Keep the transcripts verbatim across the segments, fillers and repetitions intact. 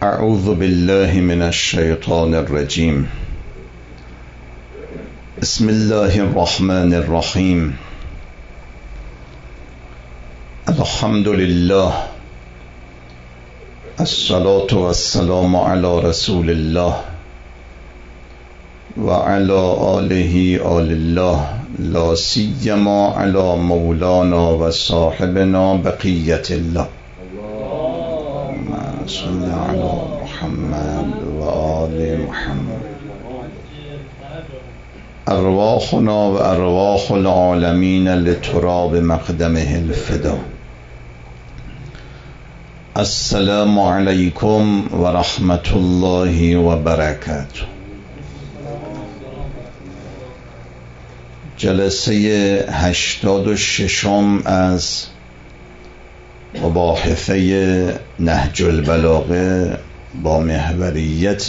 اعوذ بالله من الشیطان الرجیم. بسم الله الرحمن الرحیم. الحمد لله، الصلاة والسلام علی رسول الله و علی آله آل الله، لا سیما علی مولانا و صاحبنا بقیت الله. اللهم صل علی محمد و آل محمد. ارواحنا و ارواح العالمین لتراب مقدمه الفدا. السلام علیکم و رحمت الله و برکاته. جلسه هشتاد و ششم از مباحثه نهج البلاغه با محوریت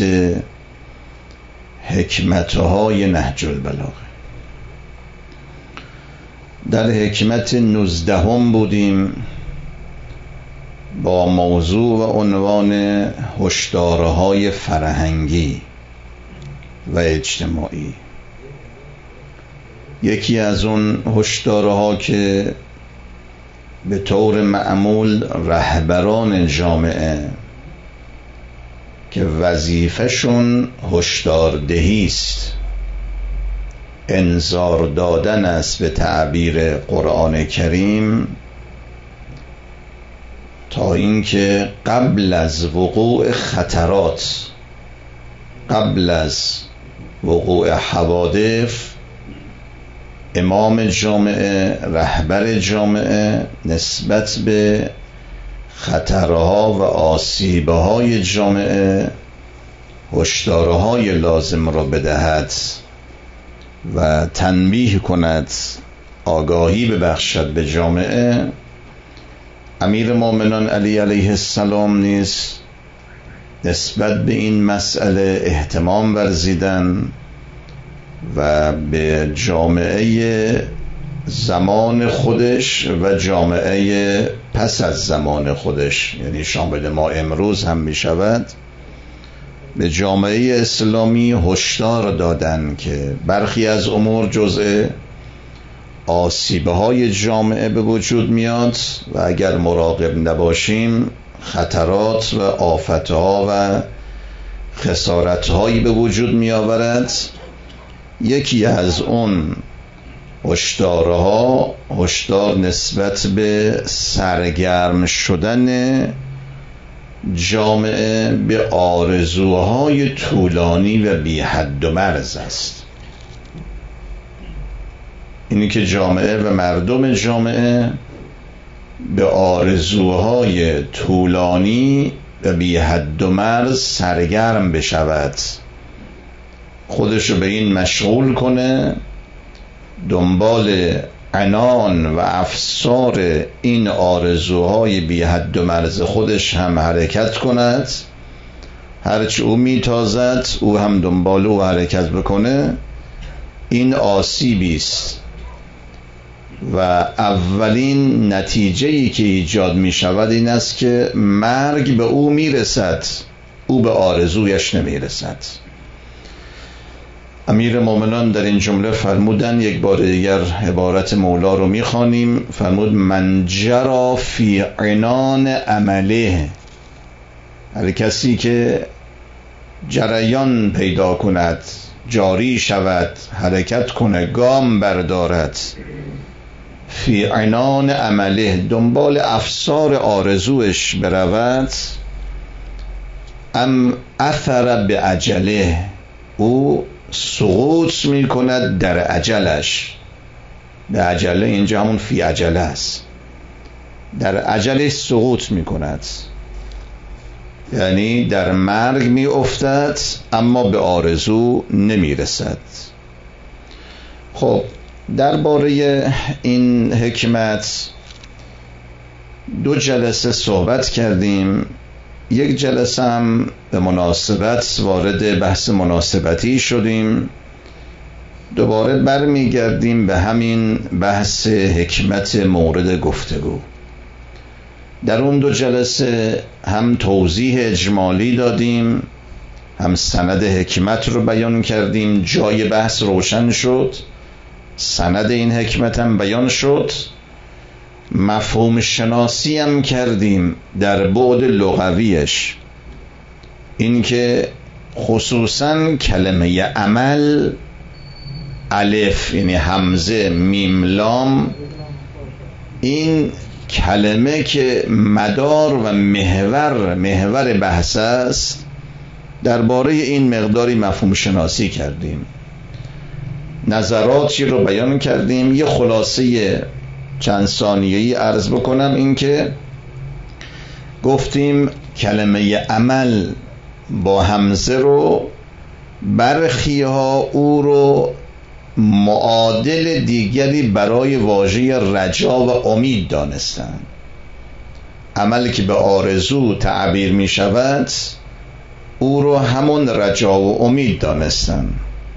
حکمتهای نهج البلاغه. در حکمت نوزدهم بودیم با موضوع و عنوان هشدارهای فرهنگی و اجتماعی. یکی از اون هشدارها که به طور معمول رهبران جامعه که وظیفه‌شون هشداردهی است، انذار دادن است به تعبیر قرآن کریم، تا اینکه قبل از وقوع خطرات، قبل از وقوع حوادث، امام جامعه، رهبر جامعه نسبت به خطرها و آسیبهای جامعه هشدارهای لازم را بدهد و تنبیه کند، آگاهی ببخشد به جامعه. امیر مومنان علی علیه السلام نیز نسبت به این مسئله اهتمام ورزیدن و به جامعه زمان خودش و جامعه پس از زمان خودش، یعنی شامل ما امروز هم می شود، به جامعه اسلامی هشدار دادن که برخی از امور جزء آسیب‌های جامعه به وجود میاد و اگر مراقب نباشیم خطرات و آفت‌ها و خسارت‌هایی به وجود می آورد. یکی از اون هشدارها هشدار نسبت به سرگرم شدن جامعه به آرزوهای طولانی و بی حد و مرز است. اینی که جامعه و مردم جامعه به آرزوهای طولانی و بی حد و مرز سرگرم بشود، خودشو به این مشغول کنه، دنبال عنان و افسار این آرزوهای بی حد و مرز خودش هم حرکت کند، هرچی او میتازد او هم دنبال او حرکت بکنه. این آسیبی است و اولین نتیجه‌ای که ایجاد می شود این است که مرگ به او میرسد، او به آرزویش نمیرسد. امیر مومنان در این جمله فرمودن، یک بار دیگر عبارت مولا رو میخوانیم، فرمود من جرا فی عنان عمله، هر کسی که جریان پیدا کند، جاری شود، حرکت کنه، گام بردارد، فی عنان عمله، دنبال افسار آرزوش برود، ام اثر به عجله، او سقوط می کند در عجلش. به عجله اینجا همون فی عجله است، در عجلش سقوط می کند، یعنی در مرگ می افتد اما به آرزو نمی رسد. خب درباره این حکمت دو جلسه صحبت کردیم. یک جلسه هم به مناسبت وارد بحث مناسبتی شدیم، دوباره برمیگردیم به همین بحث حکمت مورد گفتگو. در اون دو جلسه هم توضیح اجمالی دادیم، هم سند حکمت رو بیان کردیم، جای بحث روشن شد، سند این حکمت هم بیان شد، مفهوم شناسی هم کردیم در بعد لغویش، این که خصوصا کلمه عمل، الف یعنی همزه میم لام، این کلمه که مدار و محور محور بحث است، درباره این مقداری مفهوم شناسی کردیم، نظراتی رو بیان کردیم. یه خلاصه چند ثانیه‌ای عرض بکنم، این که گفتیم کلمه عمل با همزه رو برخی ها او رو معادل دیگری برای واژه رجا و امید دانستند. عملی که به آرزو تعبیر می شود او رو همون رجا و امید دانستند.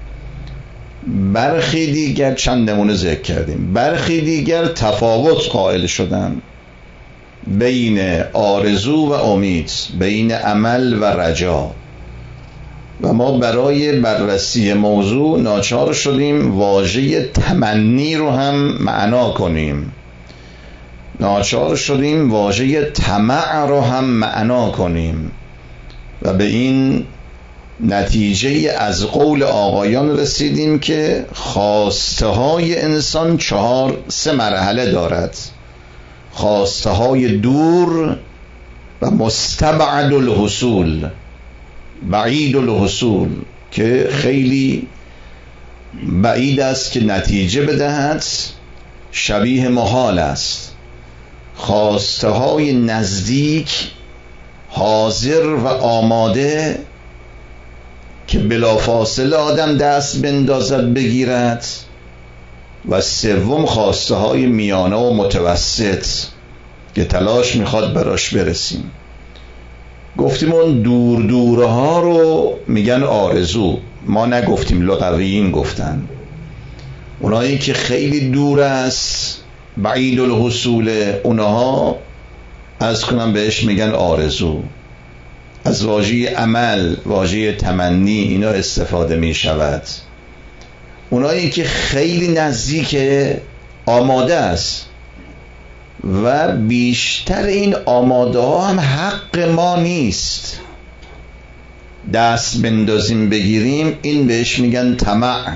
برخی دیگر، چند نمونه ذکر کردیم، برخی دیگر تفاوت قائل شدند بین آرزو و امید، بین عمل و رجا، و ما برای بررسی موضوع ناچار شدیم واژه تمنی رو هم معنا کنیم، ناچار شدیم واژه طمع رو هم معنا کنیم و به این نتیجه از قول آقایان رسیدیم که خواسته های انسان چهار سه مرحله دارد: خواسته های دور و مستبعد الحصول، بعید الحصول که خیلی بعید است که نتیجه بدهد، شبیه محال است. خواسته های نزدیک، حاضر و آماده که بلافاصله آدم دست بندازد بگیرد، و سوم خواسته های میانه و متوسط که تلاش میخواد براش برسیم. گفتیم اون دور دوره ها رو میگن آرزو، ما نگفتیم، لغویین گفتن. اونایی که خیلی دور است، بعید الحصول، اونها از کنم بهش میگن آرزو. از واژه عمل، واژه تمنی اینا استفاده میشود. اونایی که خیلی نزدیک آماده است و بیشتر این آماده ها هم حق ما نیست، دست بندازیم بگیریم، این بهش میگن طمع.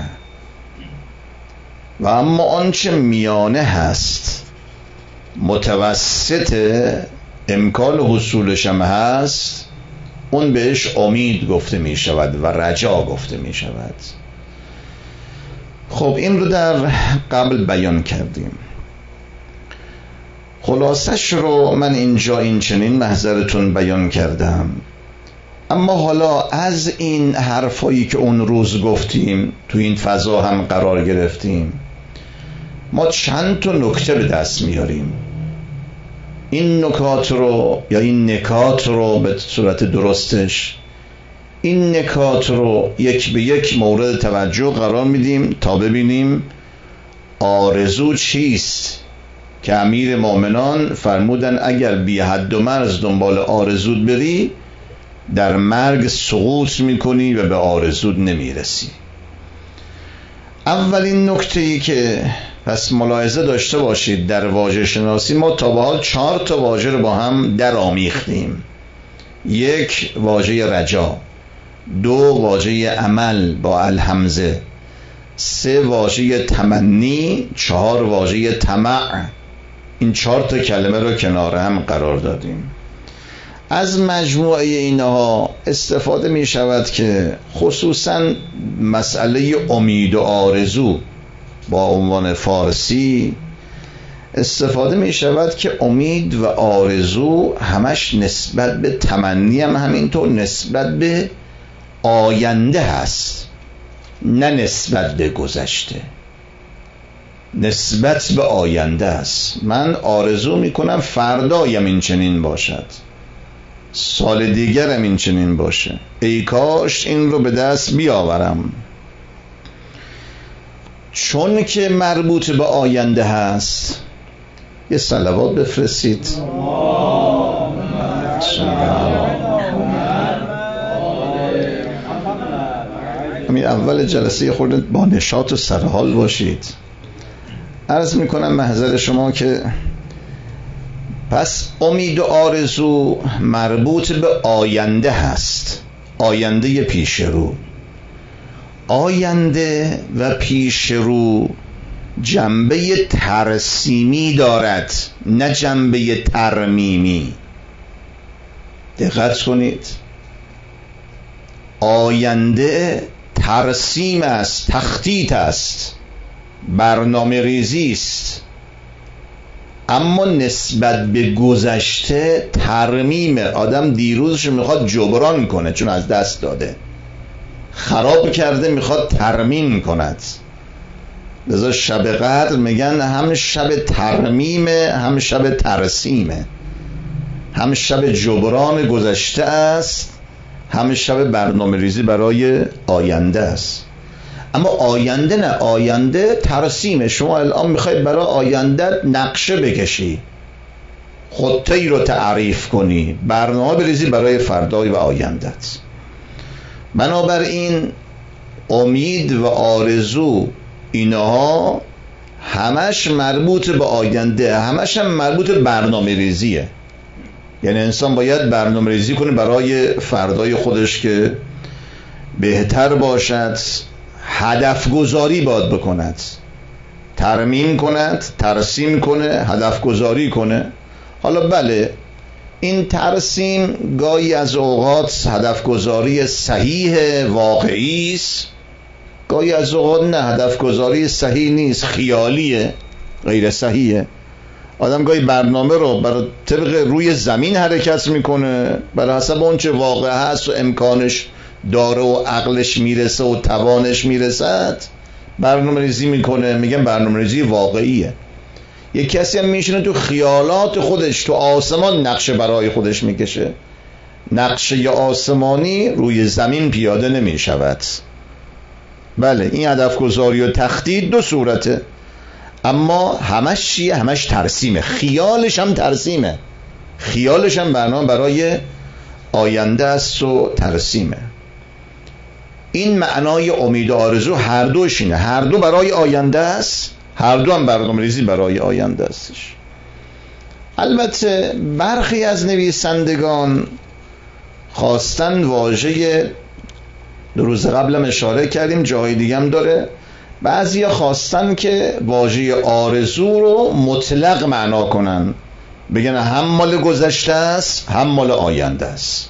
و اما آنچه میانه هست، متوسط، امکان حصولش هم هست، اون بهش امید گفته می شود و رجا گفته می شود. خب این رو در قبل بیان کردیم. خلاصش رو من اینجا این چنین محضرتون بیان کردم. اما حالا از این حرفایی که اون روز گفتیم، تو این فضا هم قرار گرفتیم، ما چند تا نکته به دست میاریم. این نکات رو یا این نکات رو به صورت درستش، این نکات رو یک به یک مورد توجه قرار میدیم تا ببینیم آرزو چیست، که امیر مومنان فرمودن اگر بی حد و مرز دنبال آرزود بری، در مرگ سقوط میکنی و به آرزود نمیرسی. اولین نکته‌ای که پس ملاحظه داشته باشید، در واژه شناسی ما تا به حال چهار تا واژه رو با هم در آمیختیم. یک، واژه رجا، دو، واژه عمل با الهمزه، سه، واژه تمنی، چهار، واژه طمع. این چهار تا کلمه رو کنار هم قرار دادیم. از مجموعه اینها استفاده می شود که خصوصا مسئله امید و آرزو با عنوان فارسی استفاده می شود که امید و آرزو همش نسبت به تمنی هم همینطور نسبت به آینده هست، نه نسبت به گذشته، نسبت به آینده است. من آرزو می کنم فردایم این چنین باشد، سال دیگرم این چنین باشه، ای کاش این رو به دست بیاورم. چون که مربوط به آینده هست، یه صلوات بفرستید. همین اول جلسه خودت با نشاط و سرحال باشید. عرض میکنم محضر شما که پس امید و آرزو مربوط به آینده هست، آینده پیش رو. آینده و پیش رو جنبه ترسیمی دارد، نه جنبه ترمیمی. دقت کنید، آینده ترسیم است، تخطیط است، برنامه ریزی است، اما نسبت به گذشته ترمیمه. آدم دیروزش میخواد جبران کنه چون از دست داده، خراب کرده، میخواد ترمیم کند. لذا شب قدر میگن هم شب ترمیمه هم شب ترسیمه، هم شب جبران گذشته است هم شب برنامه ریزی برای آینده است. اما آینده نه، آینده ترسیمه. شما الان میخواید برای آینده نقشه بکشی، خطه‌ای رو تعریف کنی، برنامه بریزی برای فردای و آیندت. بنابراین امید و آرزو اینها همش مربوط به آینده، همش هم مربوط به برنامه ریزیه. یعنی انسان باید برنامه ریزی کنه برای فردای خودش که بهتر باشد، هدف گذاری باید بکند، ترمیم کند، ترسیم کنه، هدف گذاری کنه. حالا بله، این ترسیم گاهی از اوقات هدف گذاری صحیح واقعی است، گاهی از اوقات نه، هدف گذاری صحیح نیست، خیالیه، غیر صحیحه. آدم گاهی برنامه رو بر طبق روی زمین حرکت میکنه، بر حسب اون چه واقع هست و امکانش داره و عقلش میرسه و توانش میرسد برنامه ریزی میکنه. میگن برنامه ریزی واقعیه. یک کسی هم میشینه تو خیالات خودش تو آسمان نقشه برای خودش میکشه. نقشه آسمانی روی زمین پیاده نمیشود. بله، این هدف گذاری و تخطیط دو صورته، اما همش چیه؟ همش ترسیمه. خیالش هم ترسیمه، خیالش هم برنامه برای آینده است و ترسیمه. این معنای امید و آرزو هر دوش اینه، هر دو برای آینده است، هر دو هم برنامه ریزی برای آینده استش. البته برخی از نویسندگان خواستن واژه، دو روز قبلم اشاره کردیم، جای دیگه هم داره، بعضی خواستن که واژه آرزو رو مطلق معنا کنن، بگن هم مال گذشته است هم مال آینده است.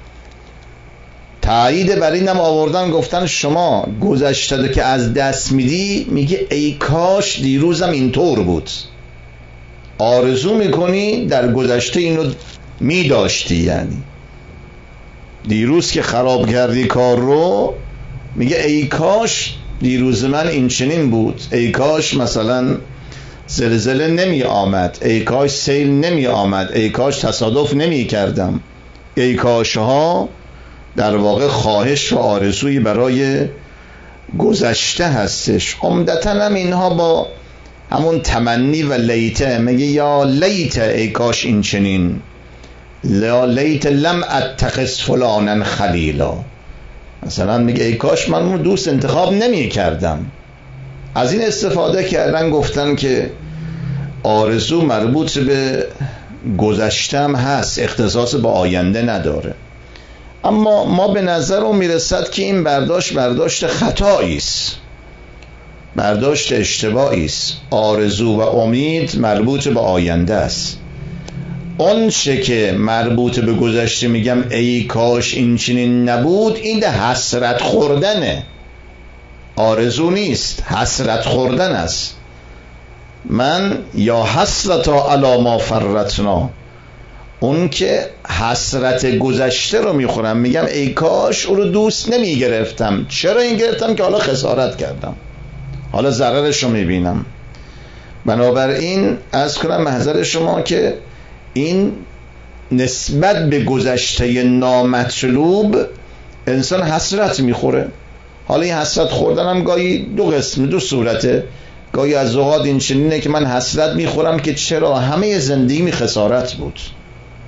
تایید بر اینم آوردن، گفتن شما گذشته رو که از دست میدی میگه ای کاش دیروزم اینطور بود، آرزو میکنی در گذشته اینو میداشتی. یعنی دیروز که خراب کردی کار رو، میگه ای کاش دیروز من این چنین بود، ای کاش مثلا زلزله نمی آمد، ای کاش سیل نمی آمد، ای کاش تصادف نمی کردم. ای کاش ها در واقع خواهش و آرزویی برای گذشته هستش. عمدتاً هم اینها با همون تمنی و لیته، میگه یا لیت ای کاش این چنین، یا لیت لم اتخذ فلانا خلیلا. مثلا میگه ای کاش من اون دوست انتخاب نمی کردم. از این استفاده کردن، گفتن که آرزو مربوط به گذشتم هست، اختصاص با آینده نداره. اما ما به نظر اون میرسد که این برداشت برداشت خطایی است، برداشت اشتباهی است. آرزو و امید مربوط به آینده است. اون چه که مربوط به گذشته میگم ای کاش این چنین نبود، این ده حسرت خوردنه، آرزو نیست، حسرت خوردن است. من یا حسرتا علی ما فرطنا، اون که حسرت گذشته رو میخورم، میگم ای کاش اون رو دوست نمیگرفتم. چرا این گرفتم؟ که حالا خسارت کردم، حالا ضررش رو میبینم. بنابراین از کنم محضر شما که این نسبت به گذشته نامطلوب انسان حسرت میخوره. حالا این حسرت خوردن هم گاهی دو قسم، دو صورته. گاهی از اوقات این چنینه که من حسرت میخورم که چرا همه زندگی می خسارت بود،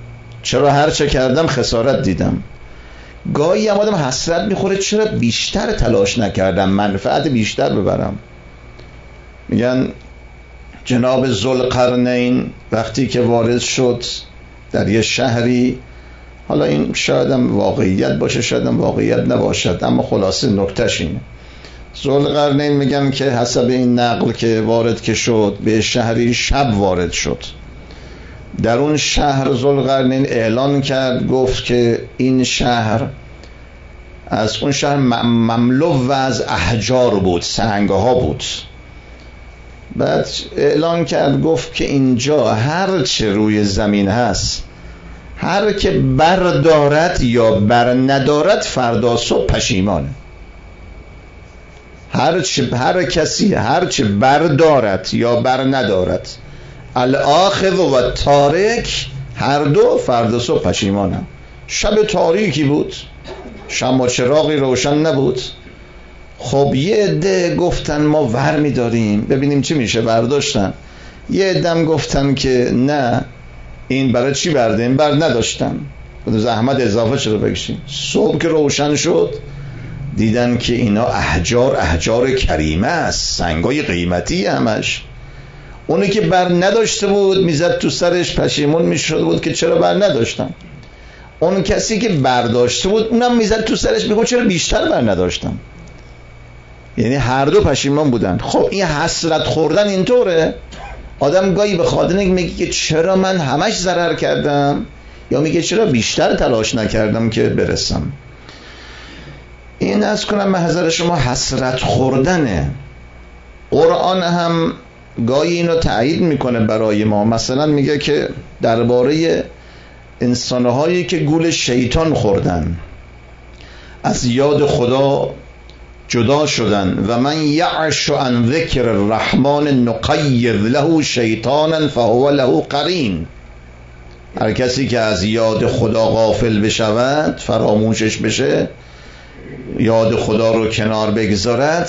چرا هر چه کردم خسارت دیدم. گاهی هم آدم حسرت میخوره چرا بیشتر تلاش نکردم منفعت بیشتر ببرم. میگن جناب ذوالقرنین وقتی که وارد شد در یه شهری، حالا این شاید هم واقعیت باشه شاید هم واقعیت نباشد، اما خلاصه نکتهش اینه، ذوالقرنین میگن که حسب این نقل که وارد که شد به شهری شب وارد شد. در اون شهر ذوالقرنین اعلان کرد، گفت که این شهر از اون شهر مملو و از احجار بود، سنگها بود. بعد اعلان کرد گفت که اینجا هر چه روی زمین هست، هر که بردارد یا بر ندارد فردا صبح پشیمانه. هر چه هر کسی هر چه بردارد یا بر ندارد، الاخذ و تارک، هر دو فردا صبح پشیمانه. شب تاریکی بود، شمع و چراغی روشن نبود. خب یه عده گفتن ما ور می‌داریم ببینیم چی میشه، برداشتن. یه عده گفتن که نه این برای چی بردیم، بر نداشتن، زحمت اضافه چرا بکشیم. صبح که روشن شد دیدن که اینا احجار احجار کریمه است، سنگای قیمتی همش. اونی که بر نداشته بود میزد تو سرش، پشیمون میشد بود که چرا بر نداشتم. اون کسی که برداشته بود اونم میزد تو سرش میگه چرا بیشتر بر نداشتم. یعنی هر دو پشیمان بودن. خب این حسرت خوردن اینطوره، آدم گاهی به خاطر اینکه میگه که چرا من همش ضرر کردم، یا میگه چرا بیشتر تلاش نکردم که برسم. این از کنم محضر شما حسرت خوردنه. قرآن هم گاهی اینو تایید میکنه برای ما. مثلا میگه که درباره انسانهایی که گول شیطان خوردن، از یاد خدا جدا شدن، و من یعش عن ذکر الرحمن نقید له شیطانا فهو له قرین. هر کسی که از یاد خدا غافل بشود، فراموشش بشه، یاد خدا رو کنار بگذارد،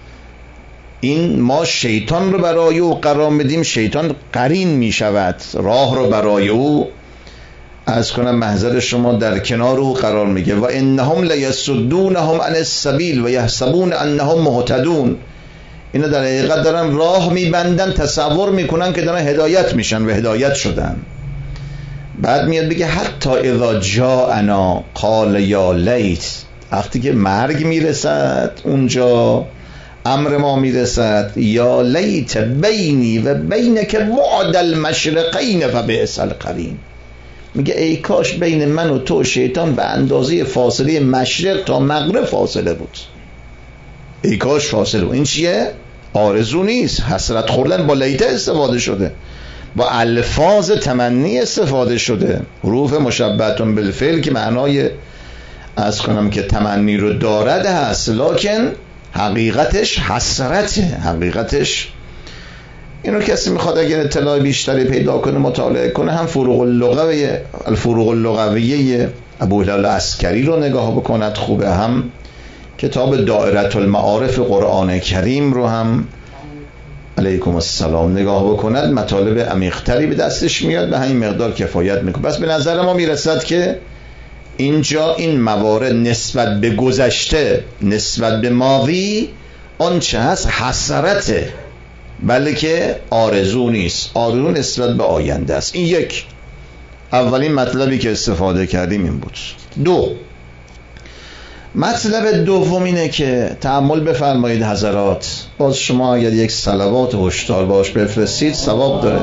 این ما شیطان رو برای او قرار میدیم، شیطان قرین میشود، راه رو برای او از کنم محضر شما در کنار او قرار میگه. و انهم لیصدونهم عن السبیل و یحسبون انهم مهتدون. اینا در حقیقت دارن راه میبندن، تصور میکنن که دارن هدایت میشن و هدایت شدن. بعد میاد بگه حتی اذا جاءنا قال یا لیت، وقتی که مرگ میرسد، اونجا امر ما میرسد، یا لیت بینی و بینک بعد المشرقین فبئس القرین. میگه ای کاش بین من و تو شیطان به اندازه فاصله مشرق تا مغرب فاصله بود. ای کاش فاصله بود. این چیه؟ آرزو نیست، حسرت خوردن با لیت استفاده شده، با الفاظ تمنی استفاده شده، حروف مشبهتون بالفعل که معنای از کنم که تمنی رو دارد هست، لکن حقیقتش حسرته. حقیقتش اینو کسی میخواد اگر اطلاع بیشتری پیدا کنه مطالعه کنه، هم فروغ اللغویه الفروغ اللغویه ابو هلال عسکری رو نگاه بکند خوبه، هم کتاب دائره المعارف قرآن کریم رو هم علیکم السلام نگاه بکند، مطالب عمیق‌تری به دستش میاد، به همین مقدار کفایت میکنه. بس به نظر ما میرسد که اینجا این موارد نسبت به گذشته، نسبت به ماضی، آنچه هست حسرته، بلکه آرزو نیست. آرزو نسبت به آینده است. این یک، اولین مطلبی که استفاده کردیم این بود. دو، مطلب دوم اینه که تأمل بفرمایید حضرات، باز شما اگر یک صلوات هشدار باش بفرستید ثواب داره.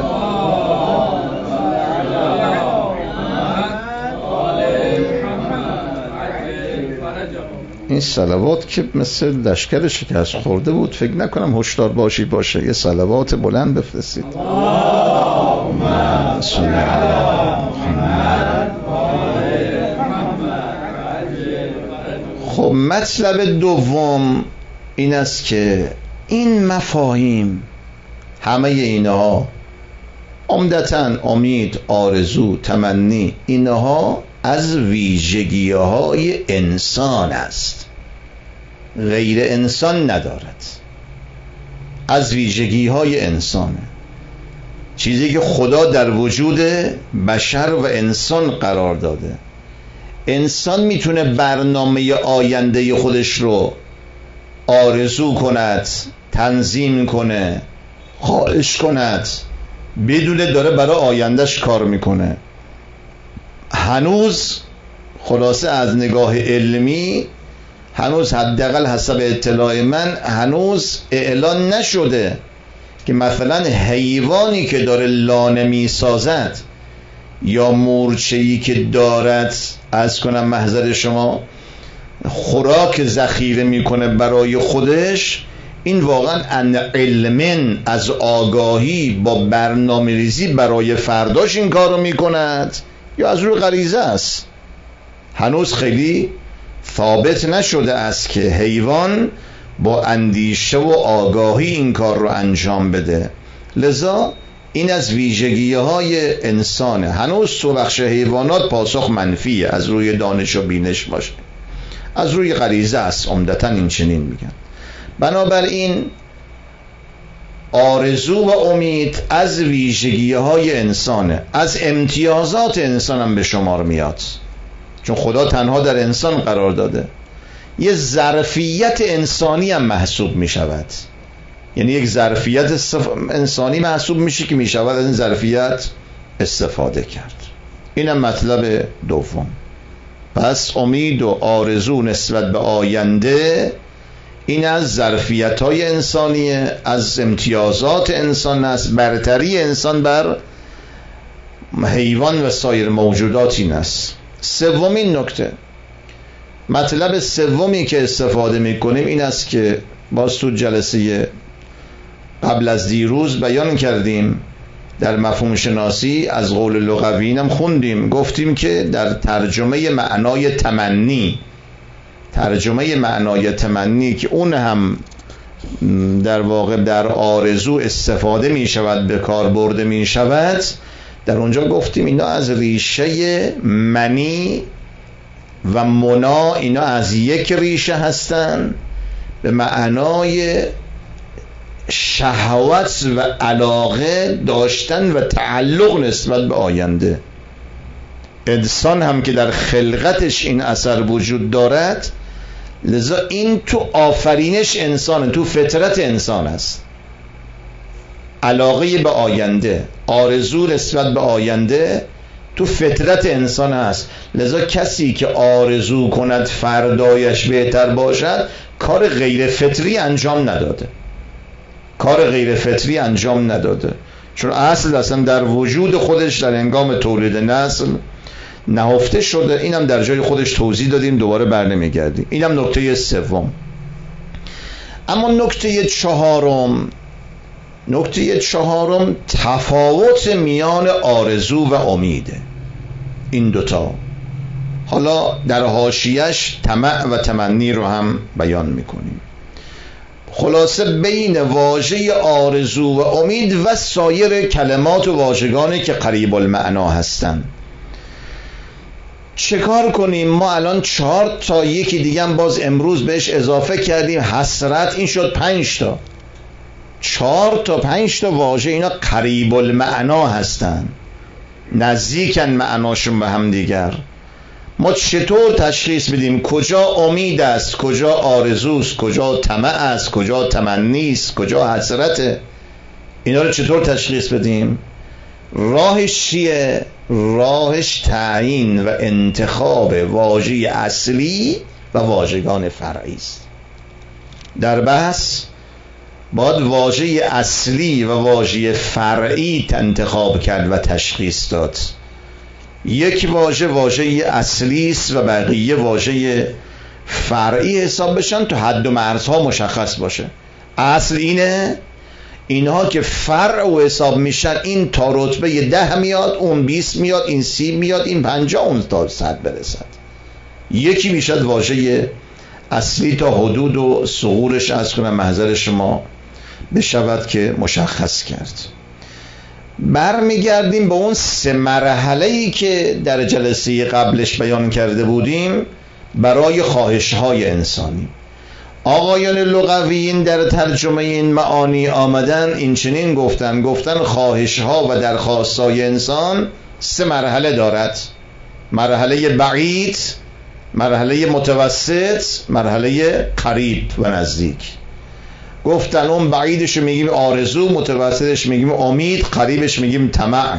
این صلوات که مثل لشکر شکست خورده بود، فکر نکنم هشدار باشی باشه. یه صلوات بلند بفرستید. اللهم صل علی محمد. خب مطلب دوم این است که این مفاهیم، همه اینها عمدتاً امید، آرزو، تمنی، اینها از ویژگی های انسان است، غیر انسان ندارد، از ویژگی های انسانه. چیزی که خدا در وجود بشر و انسان قرار داده. انسان میتونه برنامه آینده خودش رو آرزو کند، تنظیم کنه، خواهش کند، بدونه داره برای آیندهش کار میکنه. هنوز خلاصه از نگاه علمی هنوز حداقل حسب اطلاع من هنوز اعلان نشده که مثلا حیوانی که داره لانه میسازد یا مورچه‌ای که دارد از کنم محضر شما خوراک ذخیره میکنه برای خودش، این واقعا ان علم از آگاهی با برنامه ریزی برای فرداش این کار رو میکند یا از روی غریزه است. هنوز خیلی ثابت نشده است که حیوان با اندیشه و آگاهی این کار رو انجام بده. لذا این از ویژگی های انسانه. هنوز تو بخش حیوانات پاسخ منفیه از روی دانش و بینش باشه، از روی غریزه است عمدتاً این چنین میگن. بنابراین آرزو و امید از ویژگی های انسانه، از امتیازات انسان هم به شمار میاد، چون خدا تنها در انسان قرار داده. یه ظرفیت انسانی هم محسوب می شود، یعنی یک ظرفیت انسانی محسوب میشه که می شود از این ظرفیت استفاده کرد. اینم مطلب دوم. پس امید و آرزو نسبت به آینده این از ظرفیت های انسانیه، از امتیازات انسان است، برتری انسان بر حیوان و سایر موجودات این است. سومین نکته، مطلب سومی که استفاده میکنیم این است که باز تو جلسه قبل از دیروز بیان کردیم، در مفهوم شناسی از قول لغوی هم خوندیم، گفتیم که در ترجمه معنای تمنی، ترجمه معنای تمنی که اون هم در واقع در آرزو استفاده می شود، به کار برده می شود، در اونجا گفتیم اینا از ریشه منی و منا، اینا از یک ریشه هستن به معنای شهوت و علاقه داشتن و تعلق نسبت به آینده. انسان هم که در خلقتش این اثر وجود دارد، لذا این تو آفرینش انسان، تو فطرت انسان است. علاقه به آینده، آرزو نسبت به آینده تو فطرت انسان هست. لذا کسی که آرزو کند فردایش بهتر باشد، کار غیر فطری انجام نداده، کار غیر فطری انجام نداده، چون اصل اصلا در وجود خودش در هنگام تولید نسل نهفته شده. اینم در جای خودش توضیح دادیم، دوباره برنمیگردیم. اینم نکته سوم. اما نکته چهارم، نکته چهارم تفاوت میان آرزو و امیده. این دوتا حالا در حاشیه‌اش طمع و تمنی رو هم بیان میکنیم. خلاصه بین واژه آرزو و امید و سایر کلمات و واژگانی که قریب المعنا هستند چه کار کنیم؟ ما الان چهار تا، یکی دیگه هم باز امروز بهش اضافه کردیم، حسرت، این شد پنج تا. چهار تا پنج تا واژه اینا قریب المعنا هستن، نزدیکن معناشون به هم دیگر. ما چطور تشخیص بدیم کجا امید است، کجا آرزوست، کجا طمع است، کجا تمنی است، کجا حسرته؟ اینا رو چطور تشخیص بدیم؟ راهش چیه؟ راهش تعیین و انتخاب واژه اصلی و واژگان فرعی است. در بحث باید واژه اصلی و واژه فرعی انتخاب کرد و تشخیص داد. یک واژه واژه اصلی است و بقیه واژه فرعی حساب بشن تا حد و مرزها مشخص باشه. اصل اینه، اینها که فرع و حساب میشن، این تا رتبه ده میاد، اون بیست میاد، این سی میاد، این پنجاه، اون تا صد برسد. یکی میشد واژه اصلی تا حدود و ثغورش از کنم محضر شما بشود که مشخص کرد. برمیگردیم به اون سه مرحله‌ای که در جلسه قبلش بیان کرده بودیم برای خواهش‌های انسانی. آقایان لغویین در ترجمه این معانی آمدن این چنین گفتن گفتن خواهش ها و درخواست های انسان سه مرحله دارد: مرحله بعید، مرحله متوسط، مرحله قریب و نزدیک. گفتن اون بعیدش میگیم آرزو، متوسطش میگیم امید، قریبش میگیم طمع.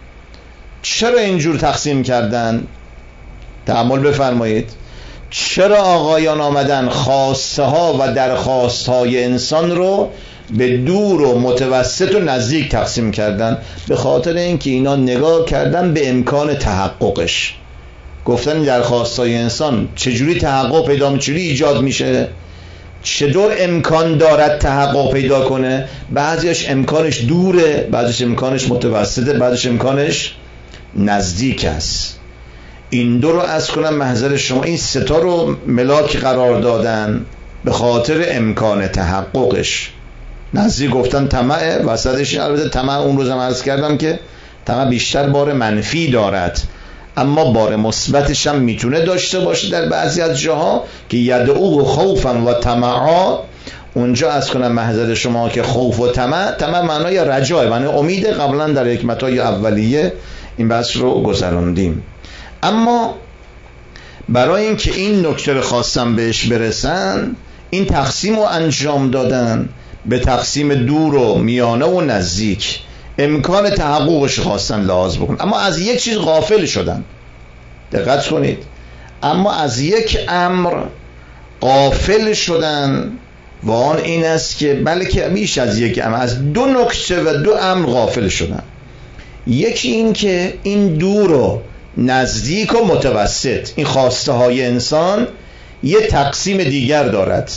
چرا اینجور تقسیم کردن؟ تأمل بفرمایید. چرا آقایان آمدن خواسته ها و درخواست های انسان رو به دور و متوسط و نزدیک تقسیم کردن؟ به خاطر اینکه اینا نگاه کردن به امکان تحققش. گفتن این درخواست های انسان چجوری تحقق پیدا میشه، چجوری ایجاد میشه، چطور امکان دارد تحقق پیدا کنه؟ بعضیش امکانش دوره، بعضیش امکانش متوسطه، بعضیش امکانش نزدیک است. این دو رو از کنم محضر شما، این ستا رو ملاک قرار دادن به خاطر امکان تحققش. نزدیک گفتن طمع، وسطش البته طمع اون روز هم عرض کردم که طمع بیشتر بار منفی دارد، اما بار مثبتش هم میتونه داشته باشه در بعضی از جاها که یدعو خوفا و طمعا. اونجا از کنم محضر شما که خوف و طمع، طمع معنای رجای، معنای امید. قبلا در حکمت‌های اولیه این بحث رو گذراندیم. اما برای اینکه این نکته رو خواستم بهش برسن، این تقسیم رو انجام دادن به تقسیم دور و میانه و نزدیک. امکان تحققش خواستن لحاظ بکن، اما از یک چیز غافل شدن. دقت کنید، اما از یک امر غافل شدن و آن این است که بلکه بیش از یک امر، از دو نکته و دو امر غافل شدن. یکی این که این دور و نزدیک و متوسط، این خواسته های انسان یه تقسیم دیگر دارد: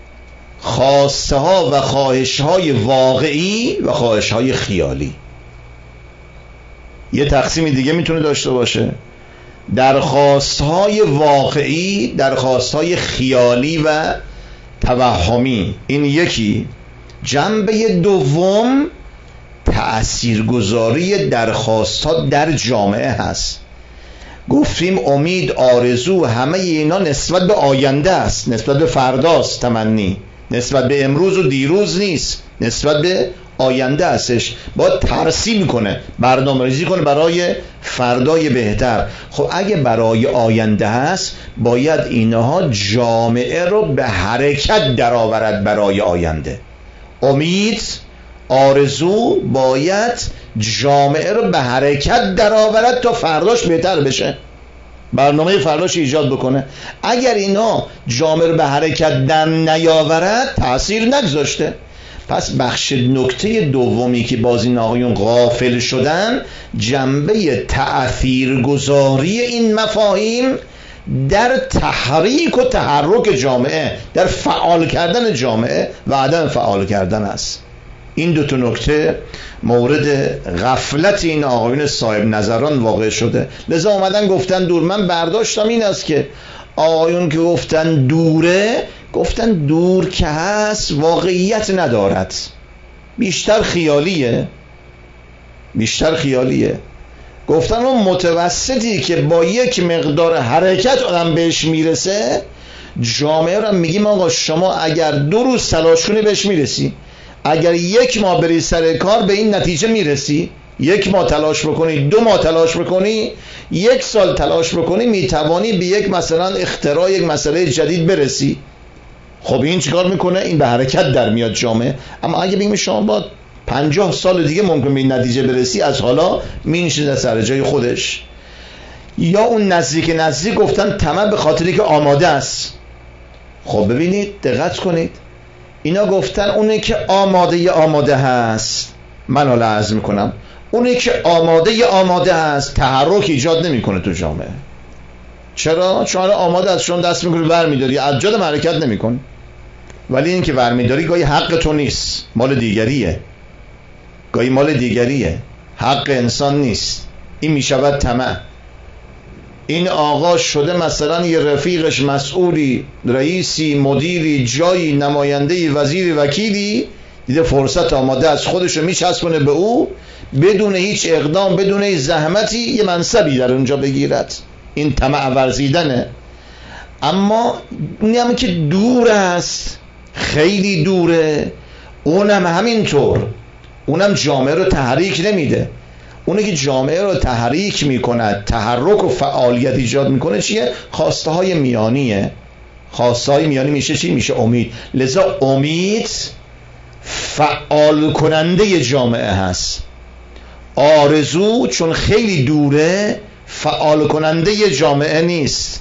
خواسته ها و خواهش های واقعی و خواهش های خیالی. یه تقسیم دیگه میتونه داشته باشه: درخواست های واقعی، درخواست های خیالی و توهمی. این یکی. جنبه دوم تأثیرگذاری درخواست ها در جامعه هست. گفتیم امید، آرزو، همه اینا نسبت به آینده است، نسبت به فرداست. تمنی نسبت به امروز و دیروز نیست، نسبت به آینده هستش. باید ترسیم کنه، برنامه ریزی کنه برای فردای بهتر. خب اگه برای آینده هست، باید اینها جامعه رو به حرکت درآورد برای آینده. امید، آرزو باید جامعه رو به حرکت درآورد تا فرداش بهتر بشه، برنامه فرداش ایجاد بکنه. اگر اینا جامعه رو به حرکت در نیاورد، تأثیر نگذاشته. پس بخش نکته دومی که باز این آقایون غافل شدن، جنبه تأثیرگذاری این مفاهیم در تحریک و تحرک جامعه، در فعال کردن جامعه و عدم فعال کردن است. این دو تا نکته مورد غفلت این آقایون صاحب نظران واقع شده. لذا اومدن گفتن دور. من برداشتم این است که آقایون که گفتن دوره، گفتن دور که هست واقعیت ندارد، بیشتر خیالیه، بیشتر خیالیه. گفتن اون متوسطی که با یک مقدار حرکت آدم بهش میرسه، جامعه رو میگیم آقا شما اگر دو روز تلاش کنی بهش میرسی، اگر یک ماه بری سر کار به این نتیجه میرسی، یک ماه تلاش بکنی، دو ماه تلاش بکنی، یک سال تلاش بکنی، میتوانی به یک مثلا اختراع یک مسئله جدید برسی. خب این چیکار میکنه؟ این به حرکت در میاد جامعه. اما اگه بگیم شما با پنجاه سال دیگه ممکن به این نتیجه برسی، از حالا مینشینه سر جای خودش. یا اون نزدیک نزدیک گفتن طمع به خاطری که آماده است. خب ببینید، دقت کنید، اینا گفتن اونه که آماده آماده هست، من حالا عرض میکنم، اونه که آماده آماده هست تحرک ایجاد نمیکنه تو جامعه. چرا؟ چون آماده است، چون دست میکنی برمیداری، از جا حرکت نمیکن. ولی این که برمیداری گاهی حق تو نیست، مال دیگریه، گاهی مال دیگریه، حق انسان نیست. این میشود طمع. این آقا شده مثلا یه رفیقش مسئولی، رئیسی، مدیری، جایی، نمایندهی، وزیری، وکیلی، دیده فرصت آماده از خودشو میچسبونه به او، بدون هیچ اقدام، بدون هیچ زحمتی یه منصبی در اونجا بگیرد. این طمع ورزیدنه. اما اونم که دور است، خیلی دوره، اونم همینطور، اونم جامعه رو تحریک نمیده. اونه که جامعه رو تحریک میکند، تحرک و فعالیت ایجاد میکنه چیه؟ خواسته های میانیه. خواسته های میانی میشه چی؟ میشه امید. لذا امید فعال کننده جامعه هست. آرزو چون خیلی دوره فعال کننده جامعه نیست.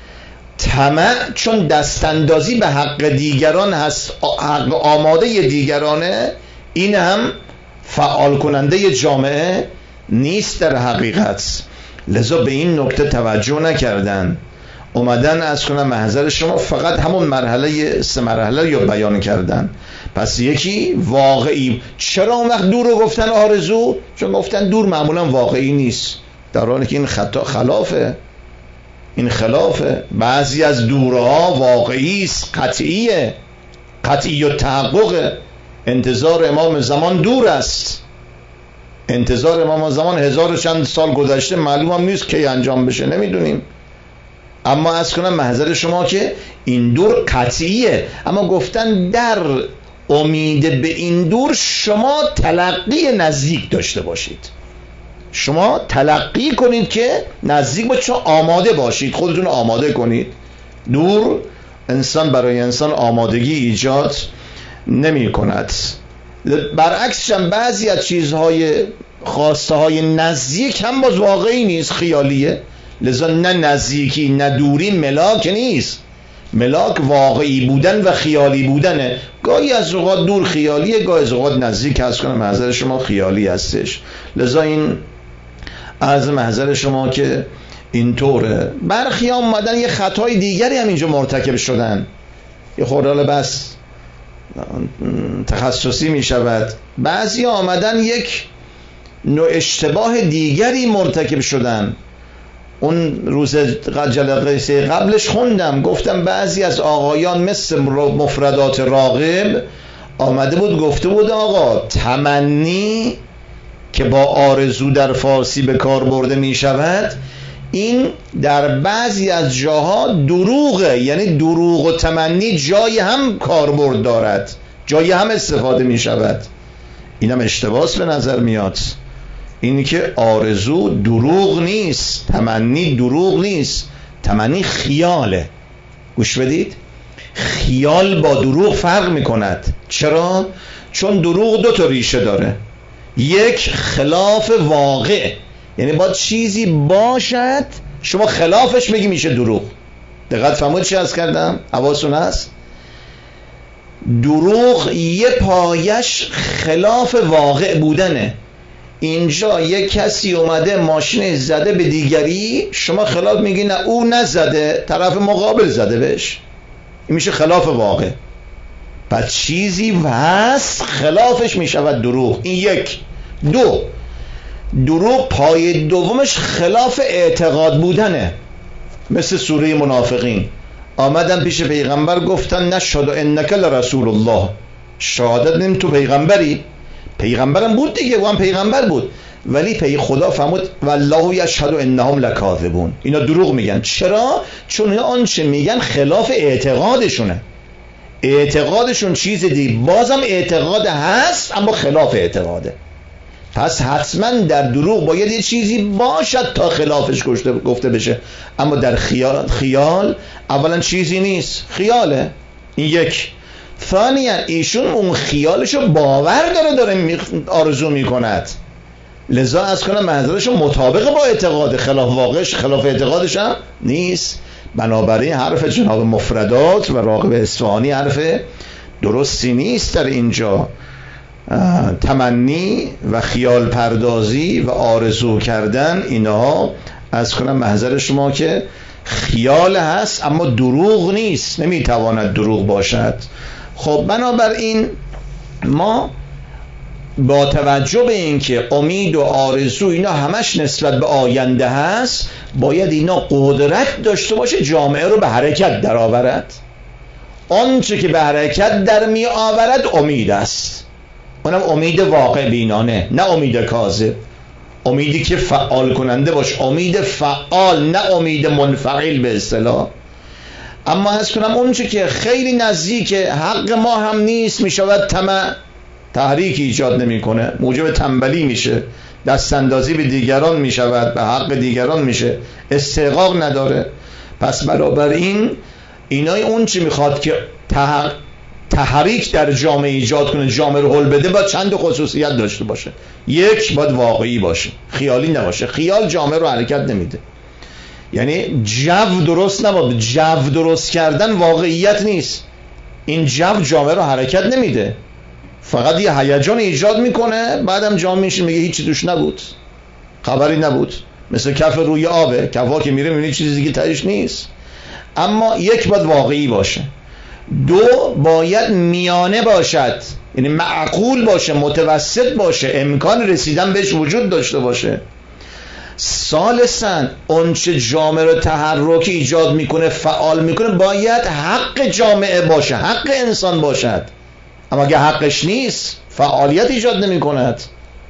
طمع چون دستاندازی به حق دیگران هست، حق آماده دیگرانه، این هم فعال کننده جامعه نیست در حقیقت. لذا به این نکته توجه نکردن، اومدن از کنم محضر شما فقط همون مرحله سه مرحله رو بیان کردن. پس یکی واقعی. چرا اون وقت دور رو گفتن آرزو؟ چون گفتن دور معمولا واقعی نیست، در حالی که این خطا خلافه. این خلافه. بعضی از دورها واقعی است، قطعیه، قطعی و تحقق. انتظار امام زمان دور است، انتظار امام زمان هزار و چند سال گذشته، معلوم هم نیست کی انجام بشه، نمیدونیم. اما از کنم محضر شما که این دور قطعیه. اما گفتن در امید به این دور شما تلقی نزدیک داشته باشید، شما تلقی کنید که نزدیک باشید، چون آماده باشید، خودتون آماده کنید. دور انسان برای انسان آمادگی ایجاد نمی کند. برعکسش هم بعضی از چیزهای خواسته های نزدیک هم باز واقعی نیست، خیالیه. لذا نه نزدیکی نه دوری ملاک نیست. ملاک واقعی بودن و خیالی بودنه. گاهی از اوقات دور خیالیه، گاهی از اوقات نزدیک هست کنم محضر شما خیالی هستش. لذا این از محضر شما که اینطوره. برخی ها اومدن یه خطای دیگری هم اینجا مرتکب شدن، یه خورده بس تخصصی می شود. بعضی ها آمدن یک نوع اشتباه دیگری مرتکب شدن. اون روز جلسه قبلش خوندم، گفتم بعضی از آقایان مثل مفردات راغب آمده بود گفته بود آقا تمنی که با آرزو در فارسی به کار برده می شود، این در بعضی از جاها دروغه. یعنی دروغ و تمنی جای هم کاربرد دارد، جای هم استفاده می شود. اینم اشتباس به نظر میاد. اینی که آرزو دروغ نیست، تمنی دروغ نیست، تمنی خیاله. گوش بدید، خیال با دروغ فرق می کند. چرا؟ چون دروغ دو تا ریشه داره. یک خلاف واقع، یعنی باید چیزی باشد شما خلافش بگی میشه دروغ. دقت فرمودید چی عرض کردم؟ حواستون هست؟ دروغ یه پایش خلاف واقع بودنه. اینجا یک کسی اومده ماشین زده به دیگری، شما خلاف میگی نه او نزده، طرف مقابل زده بهش، این میشه خلاف واقع. پس چیزی هست خلافش میشود دروغ. این یک. دو، دروغ پای دومش خلاف اعتقاد بودنه. مثل سوره منافقین آمدن پیش پیغمبر گفتن نشهد انک لرسول الله، شهادت نیم تو پیغمبری. پیغمبرم بود دیگه، او هم پیغمبر بود، ولی پی خدا فرمود والله یشهد انهم لکاذبون. اینا دروغ میگن. چرا؟ چون آنچه میگن خلاف اعتقادشونه. اعتقادشون چیز دیگه، بازم اعتقاد هست اما خلاف اعتقاده. پس حتما در دروغ باید یه چیزی باشد تا خلافش گفته بشه. اما در خیال, خیال اولا چیزی نیست، خیاله. این یک. ثانیا ایشون اون خیالشو باور داره داره آرزو میکند، لذا از کنم منظرشو مطابق با اعتقاد، خلاف واقعش خلاف اعتقادش هم نیست. بنابراین حرف جناب مفردات و راغب اصفهانی حرف درستی نیست. در اینجا تمنی و خیال پردازی و آرزو کردن، اینها از کنم محضر شما که خیال هست اما دروغ نیست، نمیتواند دروغ باشد. خب بنابراین ما با توجه به اینکه امید و آرزو اینا همش نسبت به آینده هست، باید اینا قدرت داشته باشه جامعه رو به حرکت در آورد. آنچه که به حرکت در می آورد امید است، اونم امید واقع بینانه، نه امید کاذب. امیدی که فعال کننده باش، امید فعال، نه امید منفعل به اصطلاح. اما از کنم اون چه که خیلی نزدیک حق ما هم نیست میشود طمع، تحریک ایجاد نمیکنه، موجب تنبلی میشه، دست اندازی به دیگران میشود، به حق دیگران میشه، استحقاق نداره. پس برابر این اینای اون چی میخواد که تح... تحریک در جامعه ایجاد کنه، جامعه رو حل بده، باید چند خصوصیت داشته باشه. یک، باید واقعی باشه، خیالی نباشه. خیال جامعه رو حرکت نمیده. یعنی جو درست نباشه. جو درست کردن واقعیت نیست. این جو جامعه رو حرکت نمیده، فقط یه هیجان ایجاد میکنه، بعدم جامعه میشه میگه هیچی توش نبود، خبری نبود. مثل کف روی آبه، کفا که میره میبینی چیزی دیگه تهش نیست. اما یک، باید واقعی باشه. دو، باید میانه باشد، یعنی معقول باشه، متوسط باشه، امکان رسیدن بهش وجود داشته باشه. ثالثاً اونچه جامعه رو تحرک ایجاد میکنه، فعال میکنه، باید حق جامعه باشه، حق انسان باشد. اما اگه حقش نیست، فعالیت ایجاد نمی کند،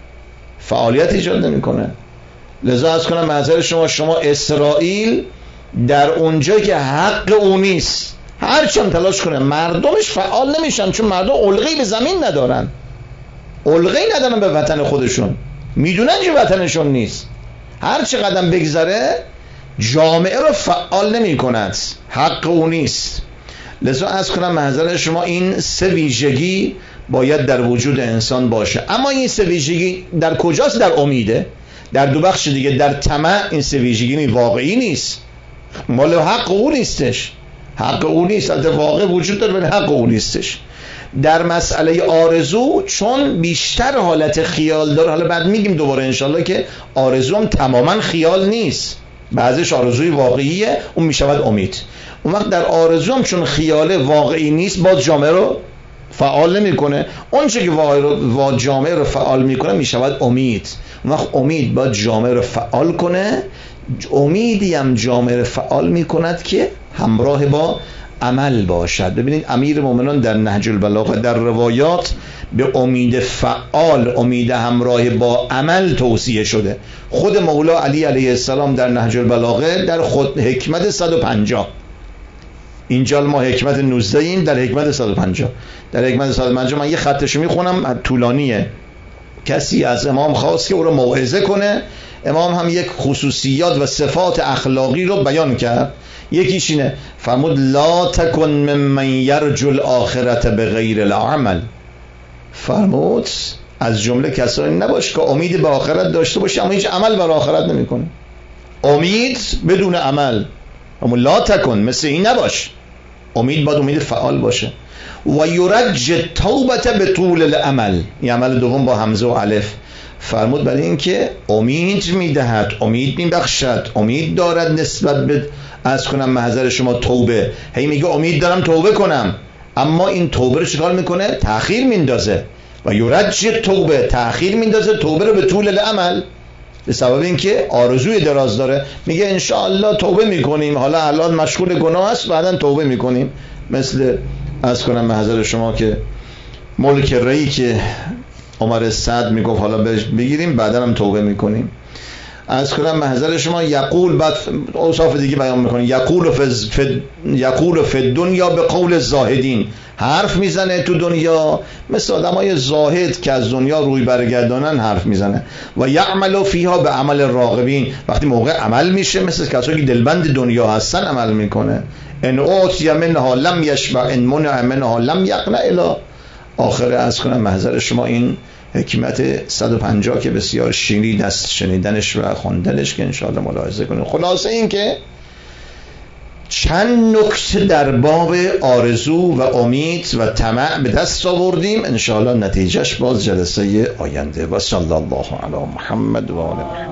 فعالیت ایجاد نمی کنه. لذا از کنم منظر شما شما اسرائیل در اونجایی که حق اون نیست هرچند تلاش کنه مردمش فعال نمیشن، چون مردم علقه‌ای به زمین ندارن، علقه‌ای ندارن به وطن خودشون، میدونن که وطنشون نیست. هر چه قدم بگذره جامعه رو فعال نمی کند، حق اون نیست. لذا از کنم منظر شما این سه ویژگی باید در وجود انسان باشه. اما این سه ویژگی در کجاست؟ در امیده. در دو بخش دیگه، در طمع این سه ویژگی واقعی نیست، مال حق او نیستش، حق او نیست، البته واقع وجود داره ولی حق او نیستش. در مسئله آرزو چون بیشتر حالت خیال داره، حالا بعد میگیم دوباره انشالله که آرزو هم تماما خیال نیست، بعضیش آرزوی واقعیه، اون میشود امید. اون وقت در آرزو هم چون خیال واقعی نیست، باز جامعه رو فعال نمیکنه. اون چه که وا جامعه رو فعال میکنه میشود امید. اون وقت امید باید جامعه رو فعال کنه. امیدی هم جامعه رو فعال میکند که همراه با عمل باشد. ببینید امیر مومنان در نهج البلاغه در روایات به امید فعال، امید همراه با عمل توصیه شده. خود مولا علی علیه السلام در نهج البلاغه در خود حکمت صد و پنجاه، اینجا ما حکمت نوزده ایم، در حکمت صد و پنجاه، در حکمت صد و پنجاه من یه خطشو میخونم، طولانیه. کسی از امام خواست که او رو موعظه کنه، امام هم یک خصوصیات و صفات اخلاقی رو بیان کرد. یکیش اینه، فرمود لا تکن ممن یرجو الاخرة بغیر العمل. فرمود از جمله کسانی نباش که امید به آخرت داشته باشه اما هیچ عمل بر آخرت نمیکنه. امید بدون عمل، اما لا تکن، مثل این نباش. امید باید امید فعال باشه. و یرج توبه به طول العمل، این عمل دوم با همزه و الف. فرمود برای این که امید میدهد، امید میبخشد، امید دارد نسبت به از کنم محضر شما توبه. هی میگه امید دارم توبه کنم، اما این توبه رو چیکار میکنه؟ تأخیر میندازه. و یرج توبه، تأخیر میندازه توبه رو به طول العمل، به سبب اینکه آرزوی دراز داره. میگه انشاءالله توبه میکنیم، حالا الان مشغول گناه است، بعداً توبه میکنیم. مثل از کنم محضر شما که ملک رئی که عمر سعد میگفت حالا بگیریم بعداً هم توبه میکنیم. از کنم محضر شما یقول، بعد اوصاف دیگه بیان میکنه، یقول فی یقول فی دنیا به قول زاهدین، حرف میزنه تو دنیا مثل آدمای زاهد که از دنیا روی برگردانن حرف میزنه. و یعمل فیها به عمل راغبین، وقتی موقع عمل میشه مثل کسایی که دلبند دنیا هستن عمل میکنه. ان اوتی منها لم یشبع، ان منع منها لم یقنع الی آخر. از کنم محضر شما این حکمت صد و پنجاه که بسیار شیرین است شنیدنش و خوندنش که انشاءالله ملاحظه کنیم. خلاصه این که چند نکته در باب آرزو و امید و طمع به دست آوردیم، انشاءالله نتیجهش باز جلسه آینده. و صلی الله علی محمد و آل محمد.